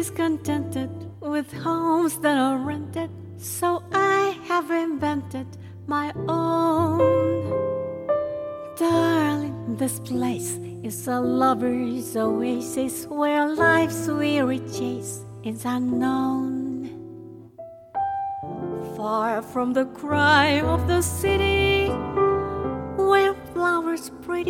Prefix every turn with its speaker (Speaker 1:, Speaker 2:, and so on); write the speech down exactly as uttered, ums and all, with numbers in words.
Speaker 1: discontented with homes that are rented, so I have invented my own. Darling, this place is a lover's oasis where life's weary chase is unknown. Far from the cry of the city, where flowers pretty